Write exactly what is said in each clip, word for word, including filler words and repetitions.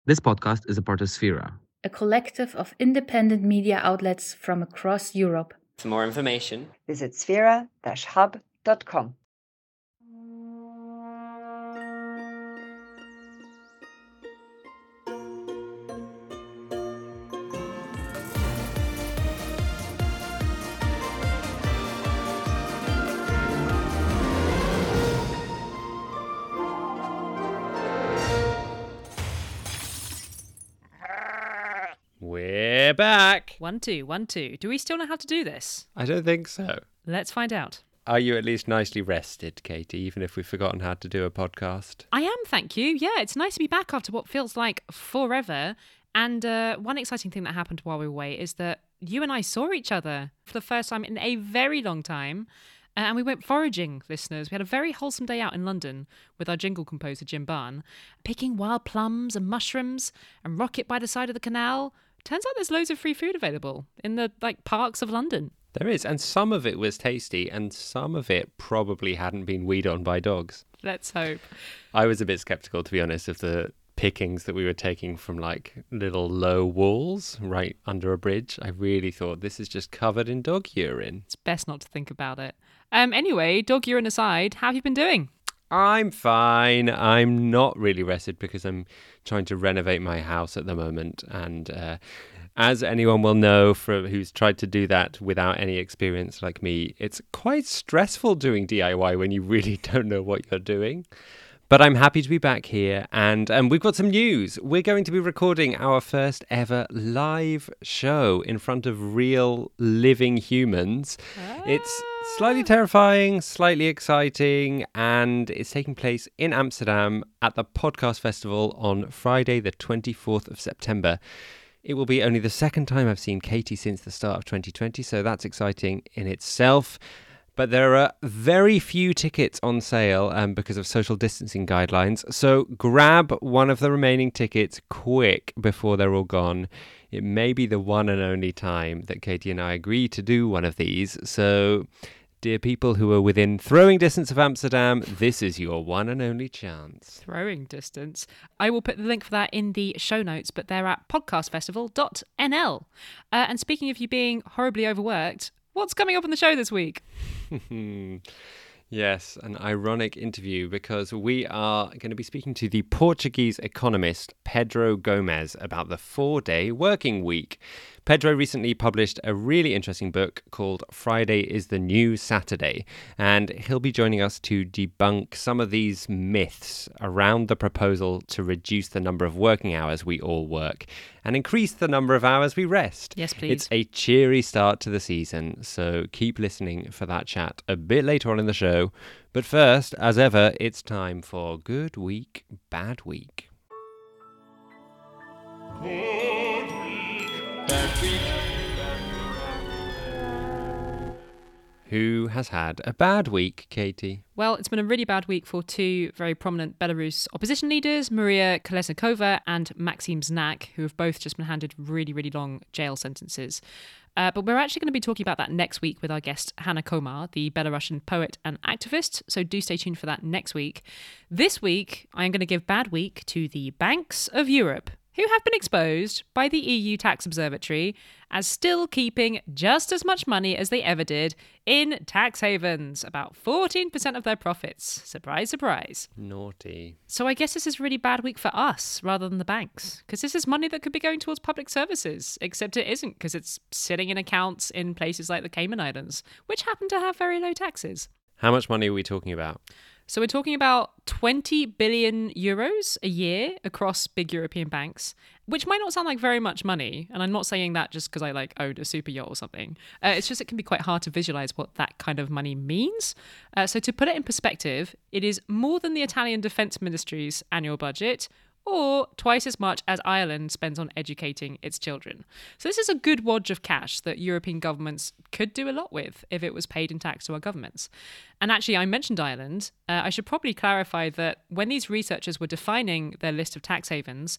This podcast is a part of Sphera, a collective of independent media outlets from across Europe. For more information, visit sphera dash hub dot com. We're back. One, two, one, two. Do we still know how to do this? I don't think so. Let's find out. Are you at least nicely rested, Katie, even if we've forgotten how to do a podcast? I am, thank you. Yeah, it's nice to be back after what feels like forever. And uh, one exciting thing that happened while we were away is that you and I saw each other for the first time in a very long time. Uh, and we went foraging, listeners. We had a very wholesome day out in London with our jingle composer, Jim Barn, picking wild plums and mushrooms and rocket by the side of the canal. Turns out there's loads of free food available in the like parks of London. There is, and some of it was tasty, and some of it probably hadn't been weed on by dogs. Let's hope. I was a bit sceptical, to be honest, of the pickings that we were taking from like little low walls right under a bridge. I really thought this is just covered in dog urine. It's best not to think about it. Um. Anyway, dog urine aside, how have you been doing? I'm fine. I'm not really rested because I'm trying to renovate my house at the moment. And uh, as anyone will know from who's tried to do that without any experience like me, it's quite stressful doing D I Y when you really don't know what you're doing. But I'm happy to be back here, and um, we've got some news. We're going to be recording our first ever live show in front of real living humans. Ah. It's slightly terrifying, slightly exciting, and it's taking place in Amsterdam at the Podcast Festival on Friday, the twenty-fourth of September. It will be only the second time I've seen Katie since the start of twenty twenty, so that's exciting in itself. But there are very few tickets on sale um, because of social distancing guidelines. So grab one of the remaining tickets quick before they're all gone. It may be the one and only time that Katie and I agree to do one of these. So, dear people who are within throwing distance of Amsterdam, this is your one and only chance. Throwing distance. I will put the link for that in the show notes, but they're at podcast festival dot n l. Uh, and speaking of you being horribly overworked, what's coming up on the show this week? Yes, an ironic interview because we are going to be speaking to the Portuguese economist Pedro Gomes about the four-day working week. Pedro recently published a really interesting book called Friday is the New Saturday, and he'll be joining us to debunk some of these myths around the proposal to reduce the number of working hours we all work and increase the number of hours we rest. Yes, please. It's a cheery start to the season, so keep listening for that chat a bit later on in the show. But first, as ever, it's time for Good Week, Bad Week. Good week, bad week. Who has had a bad week, Katie? Well, it's been a really bad week for two very prominent Belarus opposition leaders, Maria Kolesnikova and Maxim Znak, who have both just been handed really, really long jail sentences. Uh, but we're actually going to be talking about that next week with our guest, Hannah Komar, the Belarusian poet and activist. So do stay tuned for that next week. This week, I'm going to give bad week to the banks of Europe, who have been exposed by the E U Tax Observatory as still keeping just as much money as they ever did in tax havens, about fourteen percent of their profits. Surprise, surprise. Naughty. So I guess this is a really bad week for us rather than the banks, because this is money that could be going towards public services, except it isn't, because it's sitting in accounts in places like the Cayman Islands, which happen to have very low taxes. How much money are we talking about? So we're talking about twenty billion euros a year across big European banks, which might not sound like very much money. And I'm not saying that just because I like owned a super yacht or something. Uh, it's just it can be quite hard to visualize what that kind of money means. Uh, so to put it in perspective, it is more than the Italian Defence Ministry's annual budget, or twice as much as Ireland spends on educating its children. So this is a good wodge of cash that European governments could do a lot with if it was paid in tax to our governments. And actually, I mentioned Ireland. Uh, I should probably clarify that when these researchers were defining their list of tax havens,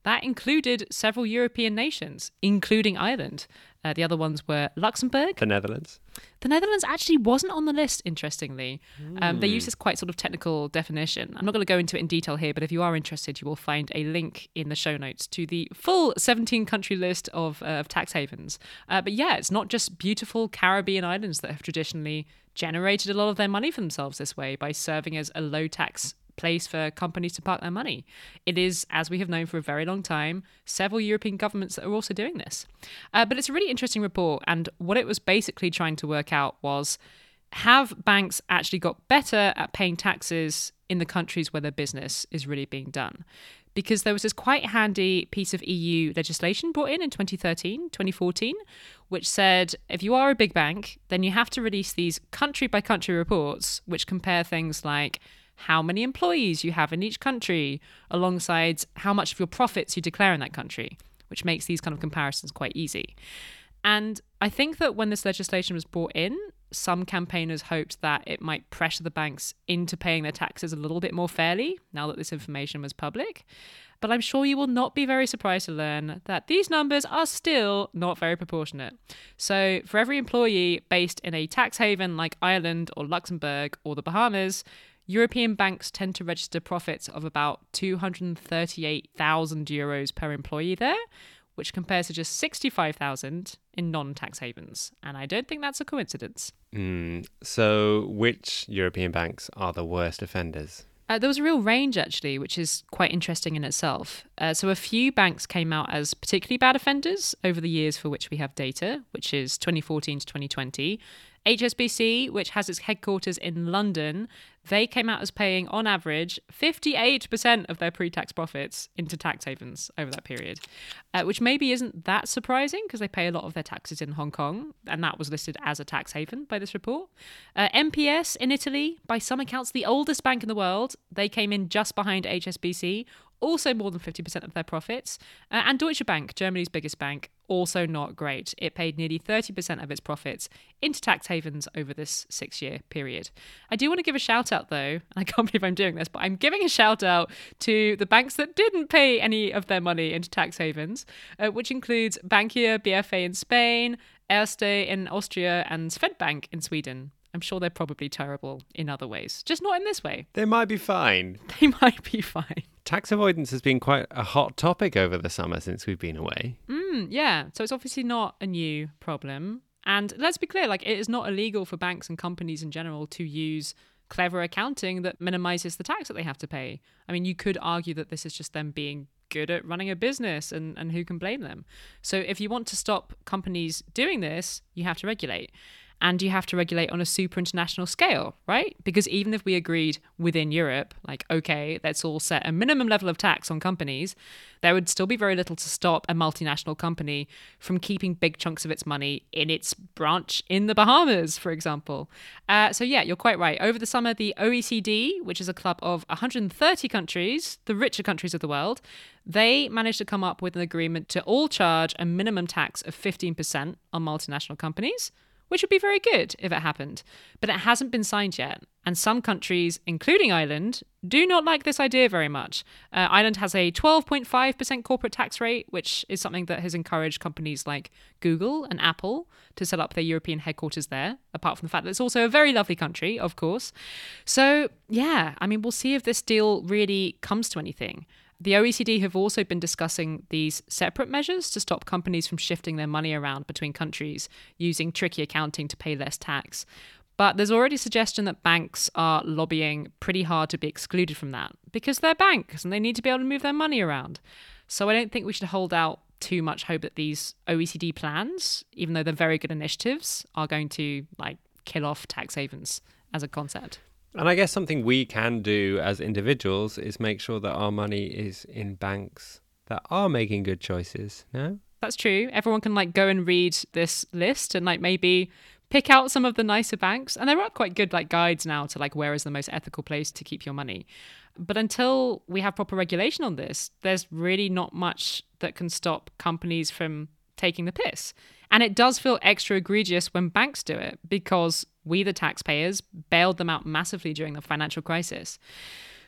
that included several European nations, including Ireland. Uh, the other ones were Luxembourg. The Netherlands. The Netherlands actually wasn't on the list, interestingly. Mm. Um, they use this quite sort of technical definition. I'm not going to go into it in detail here, but if you are interested, you will find a link in the show notes to the full seventeen-country list of, uh, of tax havens. Uh, but yeah, it's not just beautiful Caribbean islands that have traditionally generated a lot of their money for themselves this way by serving as a low-tax place for companies to park their money. It is, as we have known for a very long time, several European governments that are also doing this. Uh, but it's a really interesting report, and what it was basically trying to work out was, have banks actually got better at paying taxes in the countries where their business is really being done? Because there was this quite handy piece of E U legislation brought in in twenty thirteen, twenty fourteen, which said if you are a big bank, then you have to release these country-by-country reports which compare things like how many employees you have in each country, alongside how much of your profits you declare in that country, which makes these kind of comparisons quite easy. And I think that when this legislation was brought in, some campaigners hoped that it might pressure the banks into paying their taxes a little bit more fairly now that this information was public. But I'm sure you will not be very surprised to learn that these numbers are still not very proportionate. So for every employee based in a tax haven like Ireland or Luxembourg or the Bahamas, European banks tend to register profits of about two hundred thirty-eight thousand euros per employee there, which compares to just sixty-five thousand in non-tax havens. And I don't think that's a coincidence. Mm, so which European banks are the worst offenders? Uh, there was a real range, actually, which is quite interesting in itself. Uh, so a few banks came out as particularly bad offenders over the years for which we have data, which is twenty fourteen to twenty twenty. H S B C, which has its headquarters in London, they came out as paying, on average, fifty-eight percent of their pre-tax profits into tax havens over that period, uh, which maybe isn't that surprising because they pay a lot of their taxes in Hong Kong, and that was listed as a tax haven by this report. Uh, M P S in Italy, by some accounts the oldest bank in the world, they came in just behind H S B C, also more than fifty percent of their profits. Uh, and Deutsche Bank, Germany's biggest bank, also not great. It paid nearly thirty percent of its profits into tax havens over this six-year period. I do want to give a shout out, though, and I can't believe I'm doing this, but I'm giving a shout out to the banks that didn't pay any of their money into tax havens, uh, which includes Bankia, B F A in Spain, Erste in Austria, and Swedbank in Sweden. I'm sure they're probably terrible in other ways, just not in this way. They might be fine. They might be fine. Tax avoidance has been quite a hot topic over the summer since we've been away. Mm, yeah, so it's obviously not a new problem. And let's be clear, like, it is not illegal for banks and companies in general to use clever accounting that minimizes the tax that they have to pay. I mean, you could argue that this is just them being good at running a business, and, and who can blame them? So if you want to stop companies doing this, you have to regulate. And you have to regulate on a super international scale, right? Because even if we agreed within Europe, like, okay, let's all set a minimum level of tax on companies, there would still be very little to stop a multinational company from keeping big chunks of its money in its branch in the Bahamas, for example. Uh, so yeah, you're quite right. Over the summer, the O E C D, which is a club of one hundred thirty countries, the richer countries of the world, they managed to come up with an agreement to all charge a minimum tax of fifteen percent on multinational companies, which would be very good if it happened. But it hasn't been signed yet. And some countries, including Ireland, do not like this idea very much. Uh, Ireland has a twelve point five percent corporate tax rate, which is something that has encouraged companies like Google and Apple to set up their European headquarters there, apart from the fact that it's also a very lovely country, of course. So, yeah, I mean, we'll see if this deal really comes to anything. The O E C D have also been discussing these separate measures to stop companies from shifting their money around between countries using tricky accounting to pay less tax. But there's already suggestion that banks are lobbying pretty hard to be excluded from that because they're banks and they need to be able to move their money around. So I don't think we should hold out too much hope that these O E C D plans, even though they're very good initiatives, are going to like kill off tax havens as a concept. And I guess something we can do as individuals is make sure that our money is in banks that are making good choices, no? That's true. Everyone can like go and read this list and like maybe pick out some of the nicer banks. And there are quite good like guides now to like where is the most ethical place to keep your money. But until we have proper regulation on this, there's really not much that can stop companies from taking the piss. And it does feel extra egregious when banks do it because we, the taxpayers, bailed them out massively during the financial crisis.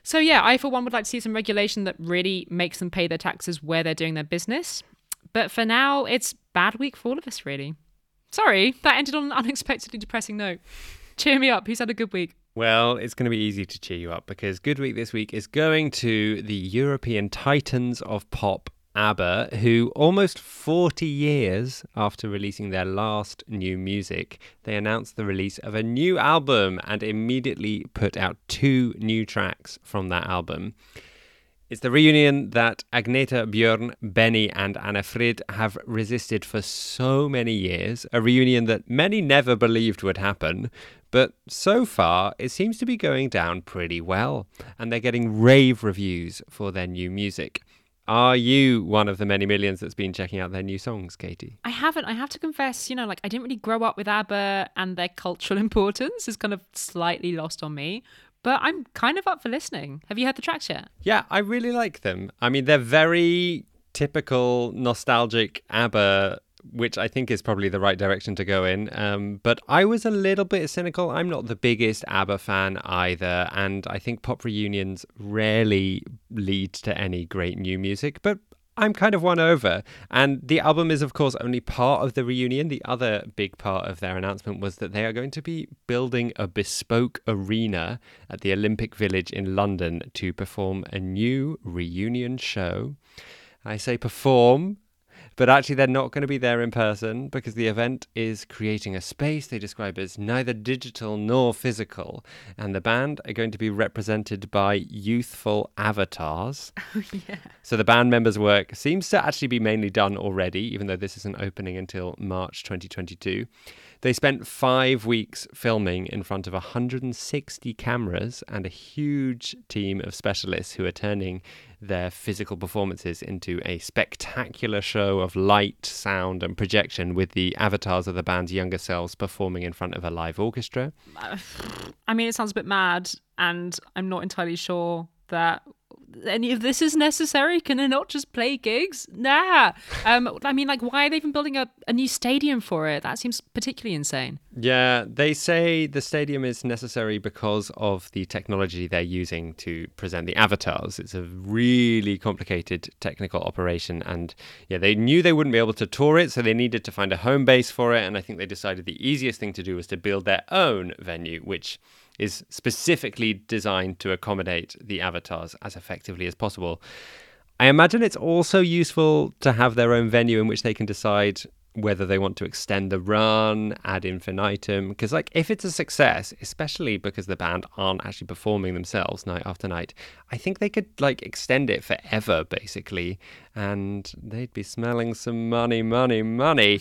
So yeah, I for one would like to see some regulation that really makes them pay their taxes where they're doing their business. But for now, it's bad week for all of us, really. Sorry, that ended on an unexpectedly depressing note. Cheer me up. Who's had a good week? Well, it's going to be easy to cheer you up because Good Week this week is going to the European titans of pop, ABBA, who almost forty years after releasing their last new music, they announced the release of a new album and immediately put out two new tracks from that album. It's the reunion that Agneta, Björn, Benny and Anna Frid have resisted for so many years, a reunion that many never believed would happen, but so far it seems to be going down pretty well, and they're getting rave reviews for their new music. Are you one of the many millions that's been checking out their new songs, Katie? I haven't. I have to confess, you know, like I didn't really grow up with ABBA, and their cultural importance is kind of slightly lost on me. But I'm kind of up for listening. Have you heard the tracks yet? Yeah, I really like them. I mean, they're very typical nostalgic ABBA, which I think is probably the right direction to go in. Um, but I was a little bit cynical. I'm not the biggest ABBA fan either. And I think pop reunions rarely lead to any great new music. But I'm kind of won over. And the album is, of course, only part of the reunion. The other big part of their announcement was that they are going to be building a bespoke arena at the Olympic Village in London to perform a new reunion show. I say perform, but actually they're not going to be there in person because the event is creating a space they describe as neither digital nor physical. And the band are going to be represented by youthful avatars. Oh, yeah. So the band members' work seems to actually be mainly done already, even though this isn't opening until March twenty twenty-two. They spent five weeks filming in front of one hundred sixty cameras and a huge team of specialists who are turning their physical performances into a spectacular show of light, sound and projection with the avatars of the band's younger selves performing in front of a live orchestra. I mean, it sounds a bit mad, and I'm not entirely sure that any of this is necessary. Can they not just play gigs? Nah. Um, I mean, like, why are they even building a, a new stadium for it? That seems particularly insane. Yeah, they say the stadium is necessary because of the technology they're using to present the avatars. It's a really complicated technical operation, and yeah, they knew they wouldn't be able to tour it, so they needed to find a home base for it, and I think they decided the easiest thing to do was to build their own venue, which is specifically designed to accommodate the avatars as effectively as possible. I imagine it's also useful to have their own venue in which they can decide whether they want to extend the run ad infinitum, because like if it's a success, especially because the band aren't actually performing themselves night after night, I think they could like extend it forever basically, and they'd be smelling some money, money, money.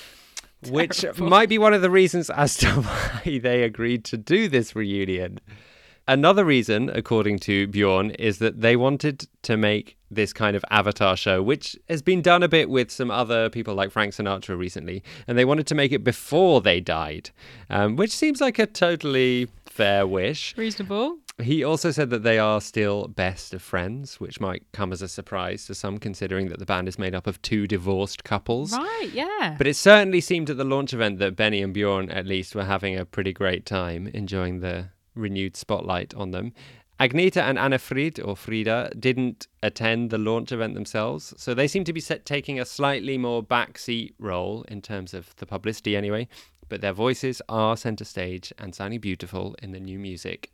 Which Terrible. Might be one of the reasons as to why they agreed to do this reunion. Another reason, according to Björn, is that they wanted to make this kind of avatar show, which has been done a bit with some other people like Frank Sinatra recently, and they wanted to make it before they died, um, which seems like a totally fair wish. Reasonable. He also said that they are still best of friends, which might come as a surprise to some, considering that the band is made up of two divorced couples. Right, yeah. But it certainly seemed at the launch event that Benny and Björn, at least, were having a pretty great time, enjoying the renewed spotlight on them. Agneta and Anna Frid, or Frida, didn't attend the launch event themselves, so they seem to be set taking a slightly more backseat role in terms of the publicity anyway, but their voices are centre stage and sounding beautiful in the new music.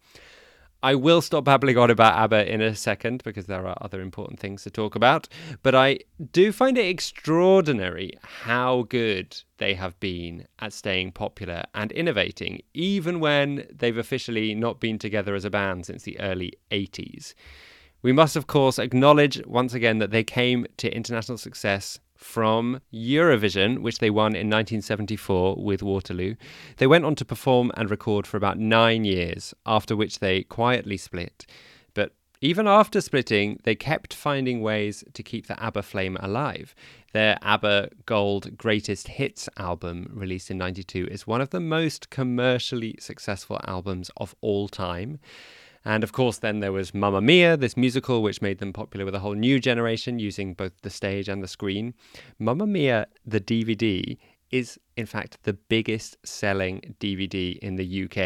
I will stop babbling on about ABBA in a second because there are other important things to talk about, but I do find it extraordinary how good they have been at staying popular and innovating, even when they've officially not been together as a band since the early eighties. We must, of course, acknowledge once again that they came to international success from Eurovision, which they won in nineteen seventy-four with Waterloo. They went on to perform and record for about nine years, after which they quietly split. But even after splitting, they kept finding ways to keep the ABBA flame alive. Their ABBA Gold Greatest Hits album, released in ninety-two, is one of the most commercially successful albums of all time. And of course, then there was Mamma Mia, this musical, which made them popular with a whole new generation using both the stage and the screen. Mamma Mia, the D V D, is in fact the biggest selling D V D in the U K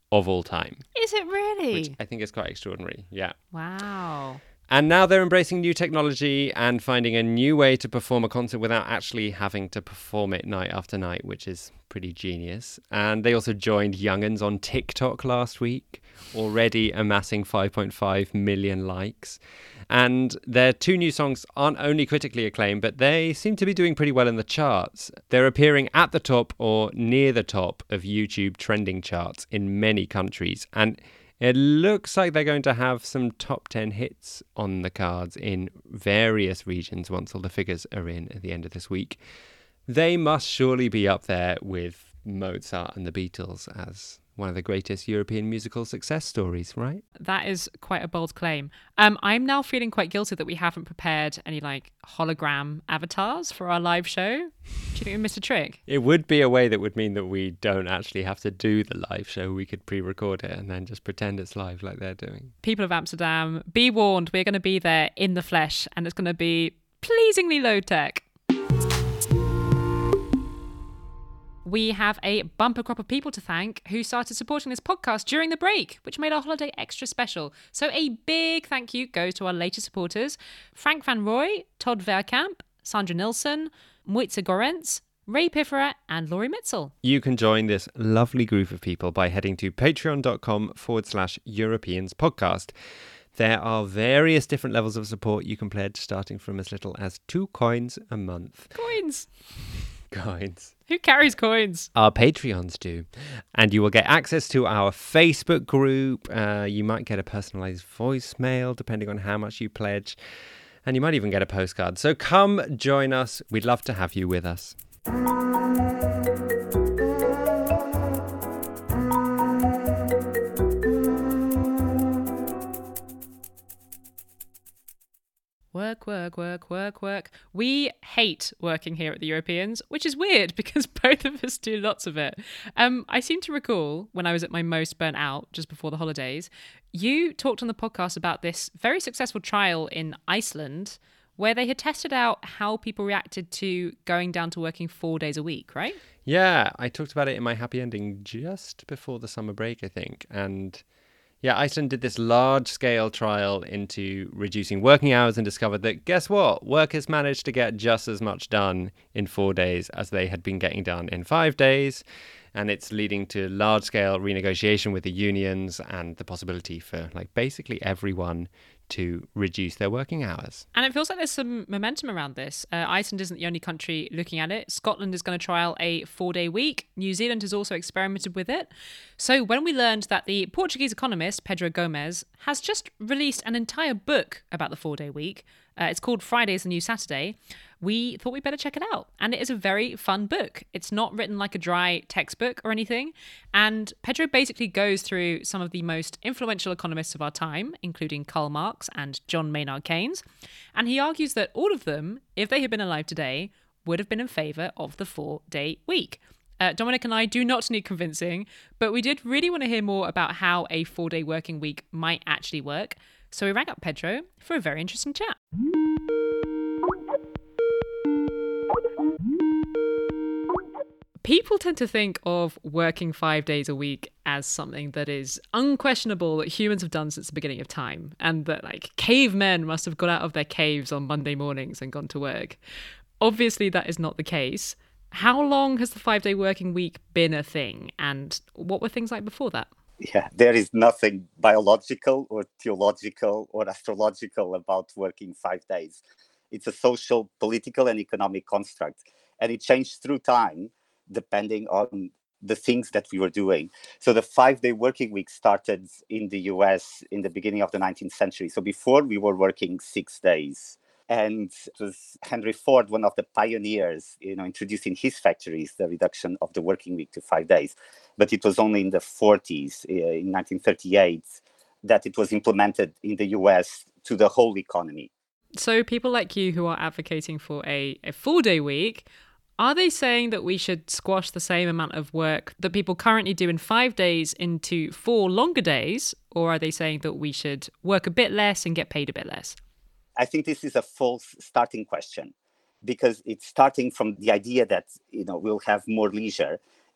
of all time, Is it really? which I think is quite extraordinary. Yeah. Wow. And now they're embracing new technology and finding a new way to perform a concert without actually having to perform it night after night, which is pretty genius. And they also joined Young'uns on TikTok last week, already amassing five point five million likes. And their two new songs aren't only critically acclaimed, but they seem to be doing pretty well in the charts. They're appearing at the top or near the top of YouTube trending charts in many countries. And it looks like they're going to have some top ten hits on the cards in various regions once all the figures are in at the end of this week. They must surely be up there with Mozart and the Beatles as one of the greatest European musical success stories, right? That is quite a bold claim. Um, I'm now feeling quite guilty that we haven't prepared any like hologram avatars for our live show. Do you think we missed a trick? It would be a way that would mean that we don't actually have to do the live show. We could pre-record it and then just pretend it's live like they're doing. People of Amsterdam, be warned, we're going to be there in the flesh and it's going to be pleasingly low tech. We have a bumper crop of people to thank who started supporting this podcast during the break, which made our holiday extra special. So a big thank you goes to our latest supporters, Frank van Rooij, Todd Verkamp, Sandra Nilsson, Moitze Gorentz, Ray Piffera and Laurie Mitzel. You can join this lovely group of people by heading to patreon.com forward slash Europeans podcast. There are various different levels of support you can pledge, starting from as little as two coins a month. Coins. Coins. Who carries coins? Our Patreons do. And you will get access to our Facebook group. Uh, you might get a personalized voicemail depending on how much you pledge. And you might even get a postcard. So come join us. We'd love to have you with us. Work, work, work, work, work. We hate working here at the Europeans, which is weird because both of us do lots of it. Um, I seem to recall when I was at my most burnt out just before the holidays, you talked on the podcast about this very successful trial in Iceland where they had tested out how people reacted to going down to working four days a week, right? Yeah, I talked about it in my happy ending just before the summer break, I think. And yeah, Iceland did this large-scale trial into reducing working hours and discovered that, guess what? Workers managed to get just as much done in four days as they had been getting done in five days. And it's leading to large-scale renegotiation with the unions and the possibility for, like, basically everyone to reduce their working hours. And it feels like there's some momentum around this. Uh, Iceland isn't the only country looking at it. Scotland is going to trial a four-day week. New Zealand has also experimented with it. So when we learned that the Portuguese economist Pedro Gomes has just released an entire book about the four-day week, uh, it's called Friday is the New Saturday, we thought we'd better check it out. And it is a very fun book. It's not written like a dry textbook or anything. And Pedro basically goes through some of the most influential economists of our time, including Karl Marx and John Maynard Keynes. And he argues that all of them, if they had been alive today, would have been in favour of the four-day week. Uh, Dominic and I do not need convincing, but we did really want to hear more about how a four-day working week might actually work. So we rang up Pedro for a very interesting chat. People tend to think of working five days a week as something that is unquestionable that humans have done since the beginning of time, and that like cavemen must have got out of their caves on Monday mornings and gone to work. Obviously, that is not the case. How long has the five-day working week been a thing, and what were things like before that? Yeah, there is nothing biological or theological or astrological about working five days. It's a social, political, and economic construct, and it changed through time depending on the things that we were doing. So the five-day working week started in the U S in the beginning of the nineteenth century. So before we were working six days. And it was Henry Ford, one of the pioneers, you know, introduced in his factories the reduction of the working week to five days. But it was only in the forties, uh, in nineteen thirty-eight, that it was implemented in the U S to the whole economy. So people like you who are advocating for a, a four-day week, are they saying that we should squash the same amount of work that people currently do in five days into four longer days? Or are they saying that we should work a bit less and get paid a bit less? I think this is a false starting question because it's starting from the idea that, you know, we'll have more leisure.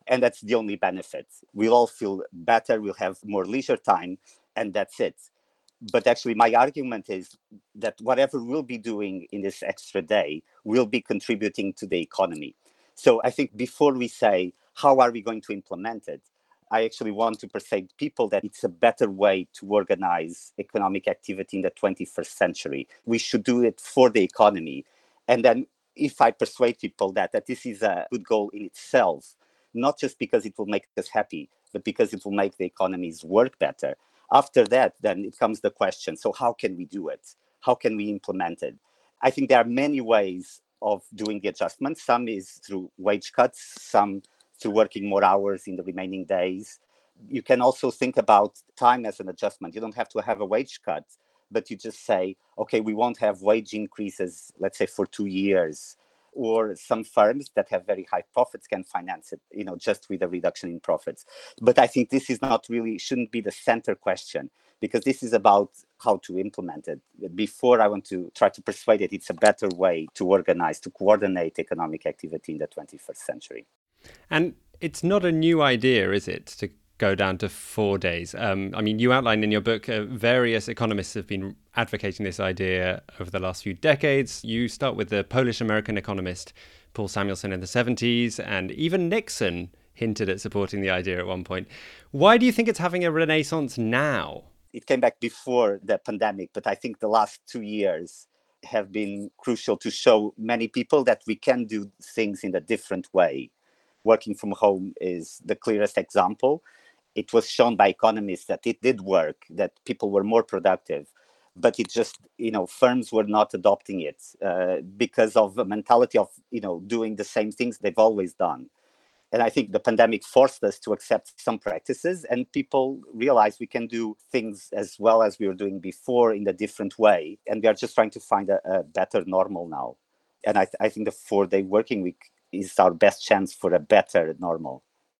And that's the only benefit. We'll all feel better, we'll have more leisure time, and that's it. But actually, my argument is that whatever we'll be doing in this extra day will be contributing to the economy. So I think before we say, how are we going to implement it? I actually want to persuade people that it's a better way to organize economic activity in the twenty-first century. We should do it for the economy. And then if I persuade people that, that this is a good goal in itself, not just because it will make us happy, but because it will make the economies work better. After that, then it comes the question, so how can we do it? How can we implement it? I think there are many ways of doing the adjustment. Some is through wage cuts, some through working more hours in the remaining days. You can also think about time as an adjustment. You don't have to have a wage cut, but you just say, okay, we won't have wage increases, let's say for two years. Or some firms that have very high profits can finance it, you know, just with a reduction in profits. But I think this is not really, shouldn't be the center question, because this is about how to implement it. Before, I want to try to persuade it it's a better way to organize, to coordinate economic activity in the twenty-first century. And it's not a new idea, is it, to go down to four days? Um, I mean, you outline in your book, uh, various economists have been advocating this idea over the last few decades. You start with the Polish-American economist Paul Samuelson in the seventies, and even Nixon hinted at supporting the idea at one point. Why do you think it's having a renaissance now? It came back before the pandemic, but I think the last two years have been crucial to show many people that we can do things in a different way. Working from home is the clearest example. It was shown by economists that it did work, that people were more productive, but it just, you know, firms were not adopting it uh, because of the mentality of, you know, doing the same things they've always done. And I think the pandemic forced us to accept some practices, and people realized we can do things as well as we were doing before in a different way. And we are just trying to find a, a better normal now. And I, th- I think the four-day working week is our best chance for a better normal.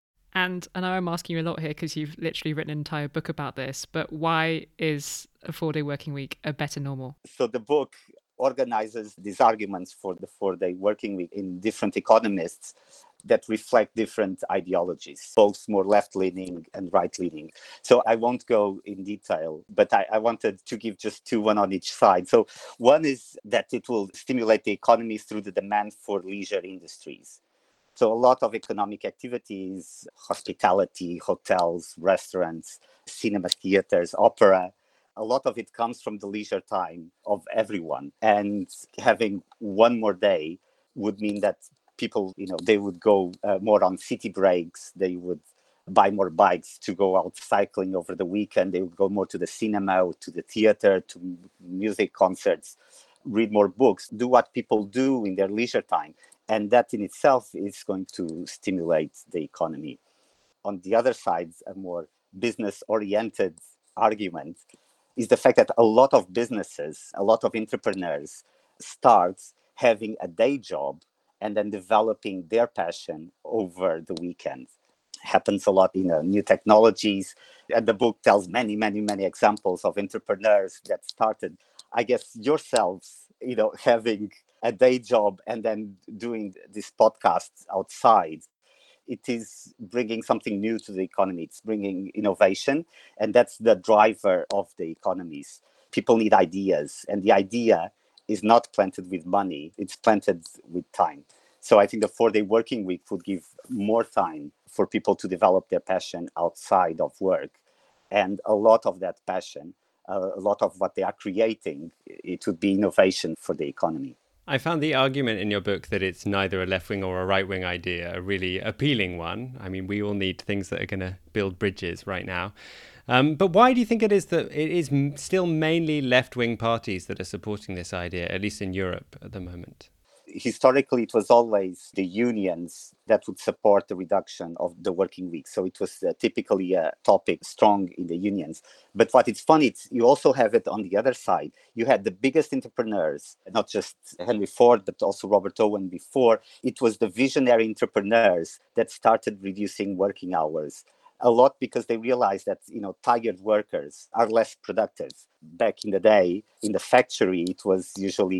And I know I'm asking you a lot here because you've literally written an entire book about this, but why is a four-day working week a better normal? So the book organizes these arguments for the four-day working week in different economists that reflect different ideologies, both more left-leaning and right-leaning. So I won't go in detail, but I, I wanted to give just two, one on each side. So one is that it will stimulate the economy through the demand for leisure industries. So a lot of economic activities, hospitality, hotels, restaurants, cinema, theaters, opera, a lot of it comes from the leisure time of everyone. And having one more day would mean that people, you know, they would go uh, more on city breaks. They would buy more bikes to go out cycling over the weekend. They would go more to the cinema, or to the theater, to music concerts, read more books, do what people do in their leisure time. And that in itself is going to stimulate the economy. On the other side, a more business-oriented argument is the fact that a lot of businesses, a lot of entrepreneurs start having a day job and then developing their passion over the weekend. Happens a lot in uh, new technologies. And the book tells many, many, many examples of entrepreneurs that started, I guess, yourselves, you know, having a day job and then doing this podcast outside. It is bringing something new to the economy. It's bringing innovation, and that's the driver of the economies. People need ideas, and the idea is not planted with money. It's planted with time. So I think the four-day working week would give more time for people to develop their passion outside of work. And a lot of that passion, uh, a lot of what they are creating, it would be innovation for the economy. I found the argument in your book that it's neither a left-wing or a right-wing idea a really appealing one. I mean, we all need things that are going to build bridges right now. Um, but why do you think it is that it is still mainly left-wing parties that are supporting this idea, at least in Europe at the moment? Historically, it was always the unions that would support the reduction of the working week. So it was uh, typically a topic strong in the unions. But what is funny, it's, you also have it on the other side. You had the biggest entrepreneurs, not just Henry Ford, but also Robert Owen before. It was the visionary entrepreneurs that started reducing working hours. A lot because they realized that, you know, tired workers are less productive. Back in the day, in the factory, it was usually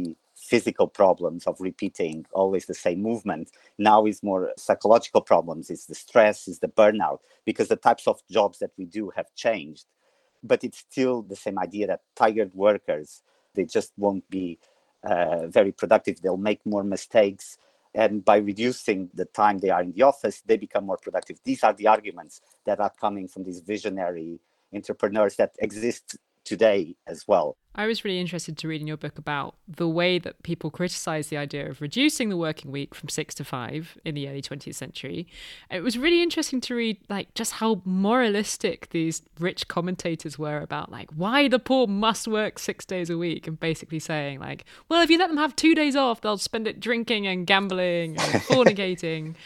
physical problems of repeating always the same movement. Now is more psychological problems, is the stress, is the burnout, because the types of jobs that we do have changed. But it's still the same idea that tired workers, they just won't be uh, very productive. They'll make more mistakes. And by reducing the time they are in the office, they become more productive. These are the arguments that are coming from these visionary entrepreneurs that exist today as well. I was really interested to read in your book about the way that people criticize the idea of reducing the working week from six to five in the early twentieth century. It was really interesting to read like just how moralistic these rich commentators were about like why the poor must work six days a week, and basically saying like, well, if you let them have two days off, they'll spend it drinking and gambling and fornicating.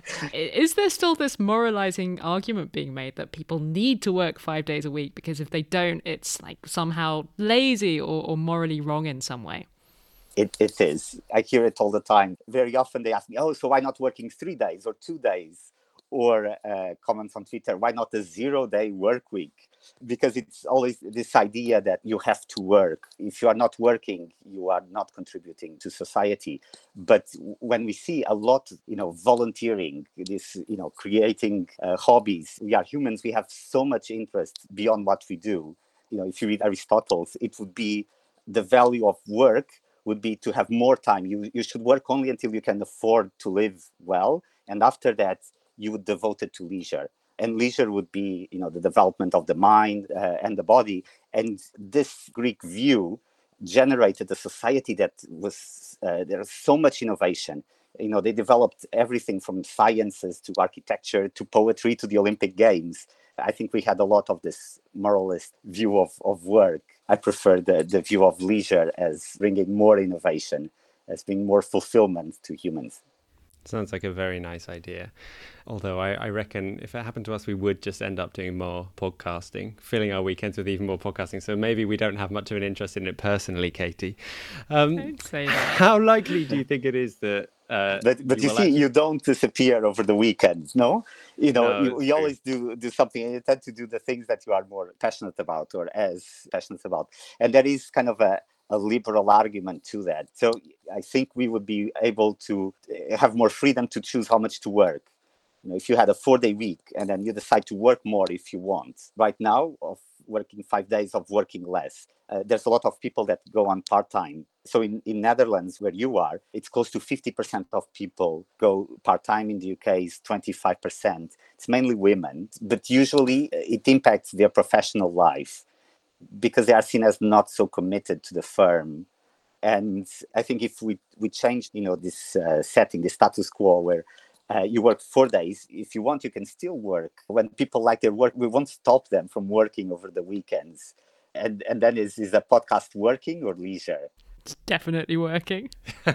Is there still this moralizing argument being made that people need to work five days a week because if they don't, it's like somehow lazy Or, or morally wrong in some way? It, it is. I hear it all the time. Very often they ask me, oh, so why not working three days or two days? Or uh, comments on Twitter, why not a zero-day work week? Because it's always this idea that you have to work. If you are not working, you are not contributing to society. But when we see a lot, you know, volunteering, this, you know, creating uh, hobbies, we are humans, we have so much interest beyond what we do. You know, if you read Aristotle, it would be the value of work would be to have more time. You you should work only until you can afford to live well. And after that, you would devote it to leisure. And leisure would be, you know, the development of the mind uh, and the body. And this Greek view generated a society that was, uh, there was so much innovation. You know, they developed everything from sciences to architecture to poetry to the Olympic Games. I think we had a lot of this moralist view of, of work. I prefer the, the view of leisure as bringing more innovation, as being more fulfillment to humans. Sounds like a very nice idea. Although I, I reckon if it happened to us, we would just end up doing more podcasting, filling our weekends with even more podcasting. So maybe we don't have much of an interest in it personally, Katie. Um, I'd say that. How likely do you think it is that... Uh, but but you, you see, actually... you don't disappear over the weekends, no? You know, no, you, you always do, do something, and you tend to do the things that you are more passionate about or as passionate about. And there is kind of a, a liberal argument to that. So I think we would be able to have more freedom to choose how much to work. You know, if you had a four-day week and then you decide to work more if you want. Right now, of working five days, of working less. Uh, there's a lot of people that go on part-time. So in, in Netherlands, where you are, it's close to fifty percent of people go part-time. In the U K, is twenty-five percent. It's mainly women, but usually it impacts their professional life because they are seen as not so committed to the firm. And I think if we, we change, you know, this uh, setting, the status quo where uh, you work four days, if you want, you can still work. When people like their work, we won't stop them from working over the weekends. And and then is, is a podcast working or leisure? It's definitely working.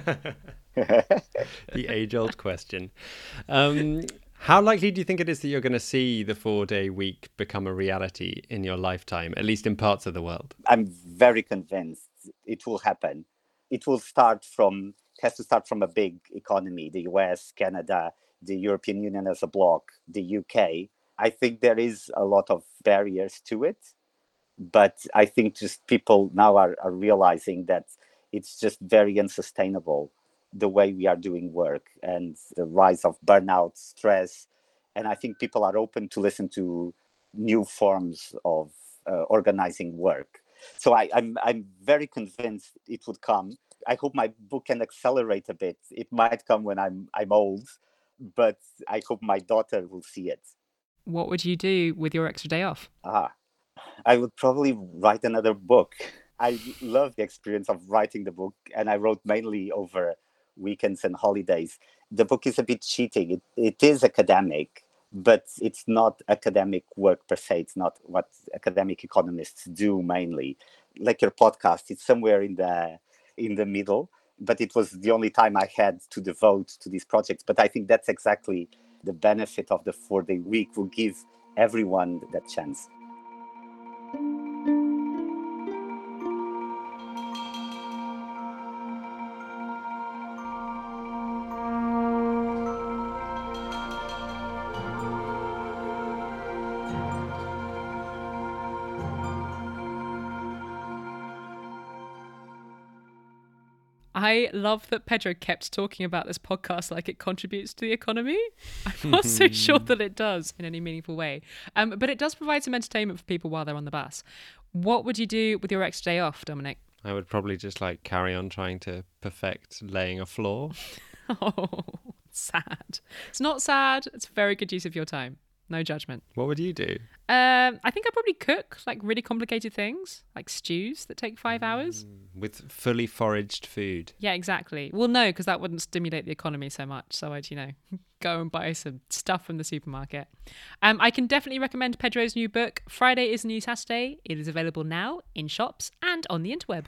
The age-old question. Um, how likely do you think it is that you're going to see the four-day week become a reality in your lifetime, at least in parts of the world? I'm very convinced it will happen. It will start from, it has to start from a big economy, the U S, Canada, the European Union as a bloc, the U K. I think there is a lot of barriers to it, but I think just people now are, are realizing that it's just very unsustainable the way we are doing work and the rise of burnout, stress. And I think people are open to listen to new forms of uh, organizing work. So I, I'm I'm very convinced it would come. I hope my book can accelerate a bit. It might come when I'm I'm old, but I hope my daughter will see it. What would you do with your extra day off? Ah, I would probably write another book. I love the experience of writing the book, and I wrote mainly over weekends and holidays. The book is a bit cheating. It, it is academic, but it's not academic work per se. It's not what academic economists do mainly. Like your podcast, it's somewhere in the in the middle, but it was the only time I had to devote to these projects. But I think that's exactly the benefit of the four-day week. Will give everyone that chance. I love that Pedro kept talking about this podcast like it contributes to the economy. I'm not so sure that it does in any meaningful way. Um, but it does provide some entertainment for people while they're on the bus. What would you do with your extra day off, Dominic? I would probably just like carry on trying to perfect laying a floor. Oh, sad. It's not sad. It's a very good use of your time. No judgment. What would you do? Um, I think I'd probably cook like really complicated things, like stews that take five hours. With fully foraged food. Yeah, exactly. Well, no, because that wouldn't stimulate the economy so much. So I'd, you know, go and buy some stuff from the supermarket. Um, I can definitely recommend Pedro's new book, Friday is the New Saturday. It is available now in shops and on the interweb.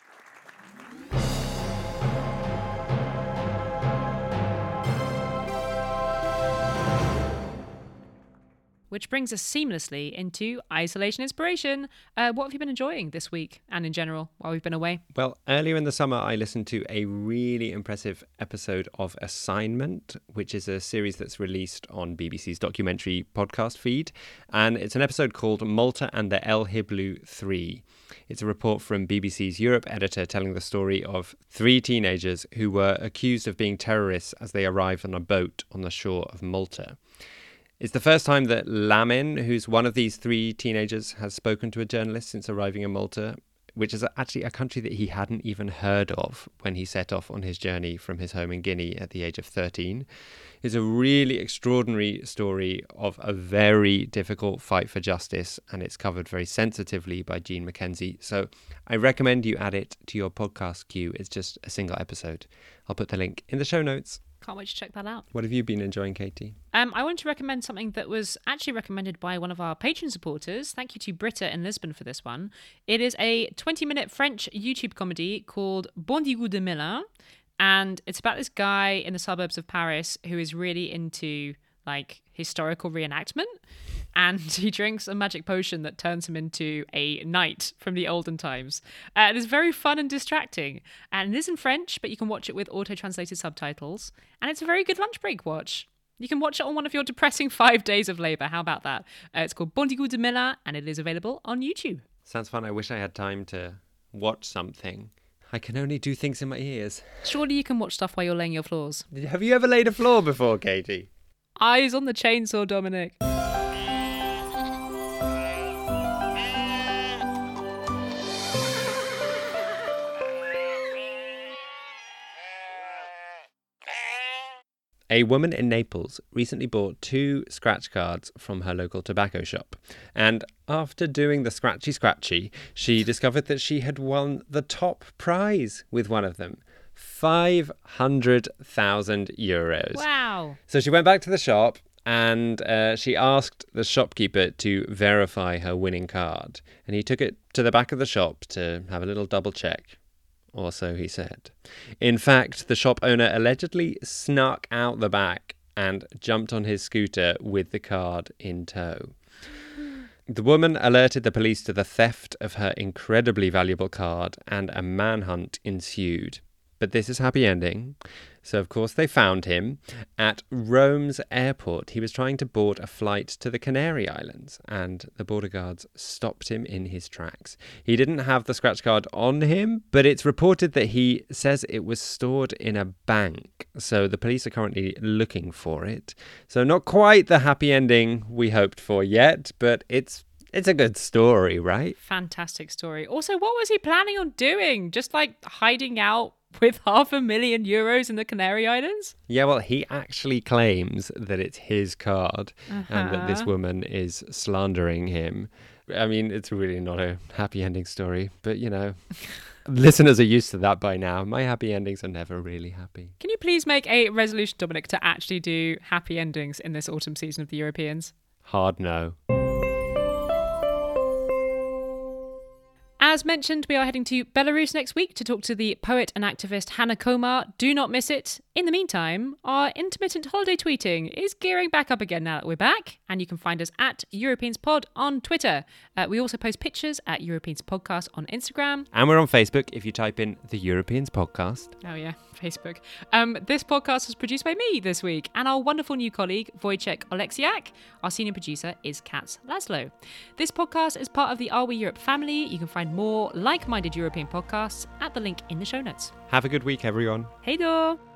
Which brings us seamlessly into Isolation Inspiration. Uh, what have you been enjoying this week and in general while we've been away? Well, earlier in the summer, I listened to a really impressive episode of Assignment, which is a series that's released on B B C's documentary podcast feed. And it's an episode called Malta and the El Hiblu three. It's a report from B B C's Europe editor telling the story of three teenagers who were accused of being terrorists as they arrived on a boat on the shore of Malta. It's the first time that Lamin, who's one of these three teenagers, has spoken to a journalist since arriving in Malta, which is actually a country that he hadn't even heard of when he set off on his journey from his home in Guinea at the age of thirteen. It's a really extraordinary story of a very difficult fight for justice, and it's covered very sensitively by Jean Mackenzie. So I recommend you add it to your podcast queue. It's just a single episode. I'll put the link in the show notes. Can't wait to check that out. What have you been enjoying, Katie? Um, I want to recommend something that was actually recommended by one of our Patreon supporters. Thank you to Britta in Lisbon for this one. It is a twenty-minute French YouTube comedy called Bondigou de Melun, and it's about this guy in the suburbs of Paris who is really into like historical reenactment, and he drinks a magic potion that turns him into a knight from the olden times. Uh, it is very fun and distracting, and it is in French, but you can watch it with auto-translated subtitles, and it's a very good lunch break watch. You can watch it on one of your depressing five days of labour. How about that? Uh, it's called Bondigou de Melun, and it is available on YouTube. Sounds fun. I wish I had time to watch something. I can only do things in my ears. Surely you can watch stuff while you're laying your floors. Have you ever laid a floor before, Katie? Eyes on the chainsaw, Dominic. A woman in Naples recently bought two scratch cards from her local tobacco shop. And after doing the scratchy scratchy, she discovered that she had won the top prize with one of them. five hundred thousand euros. Wow. So she went back to the shop and uh, she asked the shopkeeper to verify her winning card. And he took it to the back of the shop to have a little double check. Or so he said. In fact, the shop owner allegedly snuck out the back and jumped on his scooter with the card in tow. The woman alerted the police to the theft of her incredibly valuable card, and a manhunt ensued. But this is happy ending. So, of course, they found him at Rome's airport. He was trying to board a flight to the Canary Islands, and the border guards stopped him in his tracks. He didn't have the scratch card on him, but it's reported that he says it was stored in a bank. So the police are currently looking for it. So not quite the happy ending we hoped for yet, but it's It's a good story, right? Fantastic story. Also, what was he planning on doing? Just like hiding out with half a million euros in the Canary Islands? Yeah, well, he actually claims that it's his card uh-huh. and that this woman is slandering him. I mean, it's really not a happy ending story, but you know, listeners are used to that by now. My happy endings are never really happy. Can you please make a resolution, Dominic, to actually do happy endings in this autumn season of the Europeans? Hard no. As mentioned, we are heading to Belarus next week to talk to the poet and activist Hannah Komar. Do not miss it. In the meantime, our intermittent holiday tweeting is gearing back up again now that we're back, and you can find us at Europeans Pod on Twitter. Uh, we also post pictures at Europeans Podcast on Instagram. And we're on Facebook if you type in the Europeans Podcast. Oh yeah, Facebook. Um, this podcast was produced by me this week, and our wonderful new colleague, Wojciech Oleksiak. Our senior producer is Katz Laszlo. This podcast is part of the Are We Europe family. You can find more like-minded European podcasts at the link in the show notes. Have a good week, everyone. Hey do!